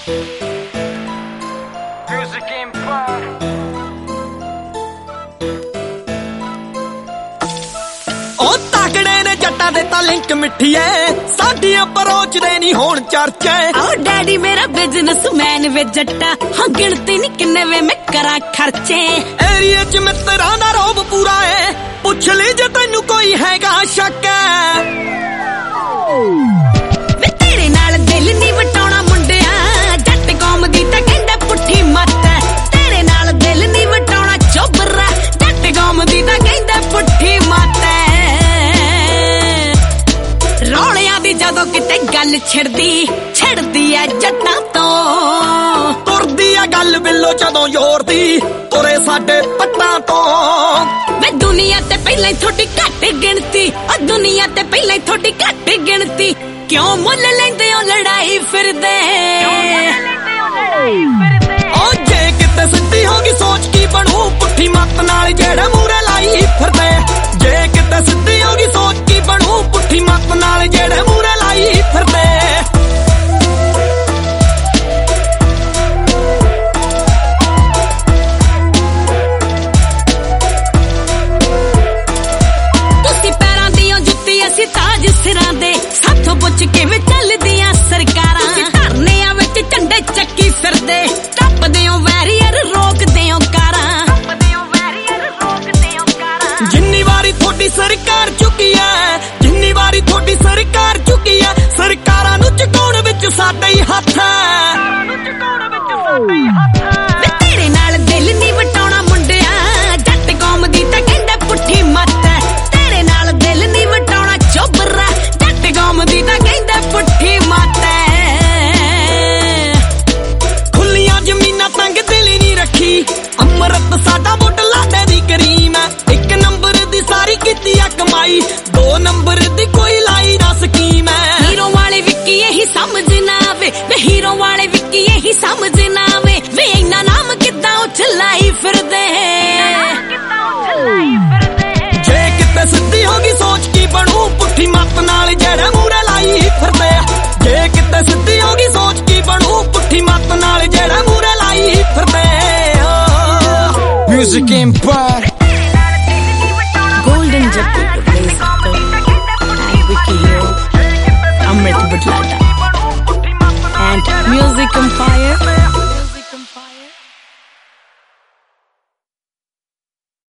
Music Empire. ਉਹ ਤਾਕੜੇ ਨੇ ਜੱਟਾਂ ਦੇ ਤਾਂ ਲਿੰਕ ਮਿੱਠੀਏ, ਸਾਡੀਆਂ ਪਰੋਚਦੇ ਨਹੀਂ ਹੋਣ ਚਰਚੇ। ਓ ਡੈਡੀ ਮੇਰਾ ਬਿਜ਼ਨਸਮੈਨ ਵੇ ਜੱਟਾ, ਹਾਂ ਗਿਣਤੀ ਨਹੀਂ ਕਿੰਨੇ ਵੇ ਮੈਂ ਕਰਾਂ ਖਰਚੇ। ਏਰੀਏ 'ਚ ਮਿੱਤਰਾਂ ਦਾ ਰੋਬ ਪੂਰਾ ਏ, ਪੁੱਛ ਲਈ ਜੇ ਤੈਨੂੰ ਕੋਈ ਹੈਗਾ ਸ਼ੱਕ। ਵੇ ਤੇਰੇ ਨਾਲ ਦਿਲ ਨਹੀਂ ਵਟਾਉਣਾ ਮੁੰਡਿਆ, ਜੱਟ ਕੌਮ ਦੀ ਤਾਂ ਕਹਿੰਦਾ ਪੁੱਠੀ ਮੱਤ। ਤੇਰੇ ਨਾਲ ਦਿਲ ਨਹੀਂ ਵਟਾਉਣਾ ਚੋਬਰਾ, ਜੱਟ ਕੌਮ ਦੀ ਤਾਂ ਕਹਿੰਦਾ ਪੁੱਠੀ ਮੱਤ। ਰੌਲਿਆਂ ਦੀ ਜਦੋਂ ਕਿਤੇ ਗੱਲ ਛਿੜਦੀ ਐ ਜੱਟਾਂ ਤੋਂ। ਤੁਰਦੀ ਐ ਗੱਲ ਬਿੱਲੋ ਜਦੋਂ ਜ਼ੋਰ ਦੀ, ਤੁਰੇ ਸਾਡੇ ਪੱਟਾਂ ਤੋਂ। ਵੇ ਦੁਨੀਆ ਤੇ ਪਹਿਲਾਂ ਹੀ ਥੋੜੀ ਘੱਟ ਗਿਣਤੀ, ਆ ਦੁਨੀਆ ਤੇ ਪਹਿਲਾਂ ਹੀ ਥੋੜੀ ਘੱਟ ਗਿਣਤੀ। ਕਿਉਂ ਮੁੱਲ ਲੈਂਦੇ ਹੋ ਲੜਾਈ ਫਿਰਦੇ? ਓ ਜੇ ਕਿਤੇ ਸਿੱਧੀ ਹੋ ਗਈ ਸੋਚ ਕੀ ਬਣੂ, ਪੁੱਠੀ ਮੱਤ ਨਾਲ ਜਿਹੜੇ ਮੂਰੇ ਲਾਈ ਫਿਰਦੇ। ਜੇ ਕਿਤੇ ਸਿੱਧੀ ਹੋ ਗਈ ਸੋਚ ਕੀ ਬਣੂ, ਪੁੱਠੀ ਮੱਤ ਨਾਲ ਜਿਹੜੇ ਮੂਰੇ ਲਾਈ ਫਿਰਦੇ। ਤੁਸੀਂ ਪੈਰਾਂ ਦੀਆਂ ਜੁੱਤੀ ਅਸੀਂ ਤਾਜ ਸਿਰਾਂ ਦੇ, ਸਾਥੋਂ ਪੁੱਛ ਕਿਵੇਂ ਚੱਲਦੀਆਂ ਸਰਕਾਰਾਂ। ਤੁਸੀਂ ਧਰਨਿਆਂ ਵਿੱਚ ਝੰਡੇ ਚੱਕੀ ਫਿਰਦੇ, ਟੱਪਦੇ ਹੋ ਵੈਰੀਅਰ ਰੋਕਦੇ ਹੋ ਕਾਰਾਂ। ਜਿੰਨੀ ਵਾਰੀ ਤੁਹਾਡੀ ਸਰਕਾਰ ਚੁੱਕੀ ਐ, ਜਿੰਨੀ ਵਾਰੀ ਤੁਹਾਡੀ ਸਰਕਾਰ ਚੁੱਕੀ ਐ, ਸਰਕਾਰਾਂ ਨੂੰ ਝੁਕਾਉਣ ਵਿੱਚ ਸਾਡਾ ਹੀ ਹੱਥ ਐ। ਵੇ ਤੇਰੇ ਨਾਲ ਦਿਲ ਨਹੀਂ ਵਟਾਉਣਾ ਮੁੰਡਿਆ, ਜੱਟ ਕੌਮ ਦੀ ਤਾਂ ਕਹਿੰਦਾ ਪੁੱਠੀ ਮੱਤ। ਤੇਰੇ ਨਾਲ ਦਿਲ ਨਹੀਂ ਵਟਾਉਣਾ ਚੋਬਰਾ, ਜੱਟ ਕੌਮ ਦੀ ਤਾਂ ਕਹਿੰਦਾ ਪੁੱਠੀ ਮੱਤ। ਖੁੱਲੀਆਂ ਜ਼ਮੀਨਾਂ ਤੰਗ ਦਿਲ ਨਹੀਂ ਰੱਖੀ, ਅੰਮ੍ਰਿਤ ਸਾਡਾ ਵੋਟ ਲਾਡੇ ਦੀ ਕਰੀਮ ਐ। ਇੱਕ ਨੰਬਰ ਦੀ ਸਾਰੀ ਕੀਤੀ ਆ ਕਮਾਈ, 2 ਨੰਬਰ ਦੀ ਕੋਈ ਲਾਈ ਨਾ ਸਕੀਮ ਐ। ਹੀਰੋ ਵਾਲੇ ਵਿੱਕੀ ਇਹੀ ਸਮਝ ਨਾ ਆਵੇ, ਵੇ ਹੀਰੋ ਵਾਲੇ ਵਿੱਕੀ ਇਹੀ ਸਮਝ ਨਾ ਆਵੇ। ਵੇ ਇੰਨਾ ਨਾਮ ਕਿੱਦਾਂ ਉਛਲਾਈ ਫਿਰਦੇ? ਜੇ ਕਿਤੇ ਸਿੱਧੀ ਹੋ ਗਈ ਸੋਚ ਕੀ ਬਣੂ, ਪੁੱਠੀ ਮੱਤ ਨਾਲ ਜਿਹੜੇ ਮੂਰੇ ਲਾਈ ਫਿਰਦੇ। ਜੇ ਕਿਤੇ ਸਿੱਧੀ ਹੋ ਗਈ ਸੋਚ ਕੀ ਬਣੂ, ਪੁੱਠੀ ਮੱਤ ਨਾਲ ਜਿਹੜੇ ਮੂਰੇ ਲਾਈ ਫਿਰਦੇ। Music Empire.